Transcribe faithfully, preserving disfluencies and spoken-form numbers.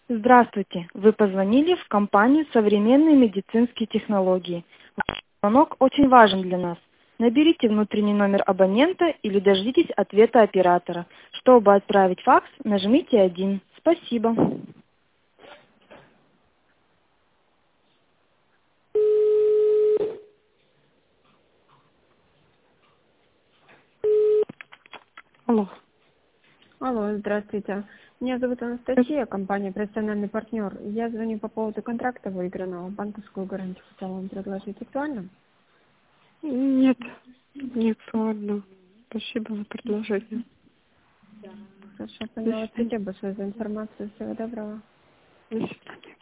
Здравствуйте! Вы позвонили в компанию «Современные медицинские технологии». Ваш звонок очень важен для нас. Наберите внутренний номер абонента или дождитесь ответа оператора. Чтобы отправить факс, нажмите один. Спасибо. Алло. Алло, здравствуйте. Меня зовут Анастасия, компания «Профессиональный партнер». Я звоню по поводу контракта выигранного. Банковскую гарантию хотела вам предложить. Актуально? Нет, не актуально. Спасибо за предложение. Хорошо, До поняла. свидания. Спасибо большое за информацию. Всего доброго. До свидания.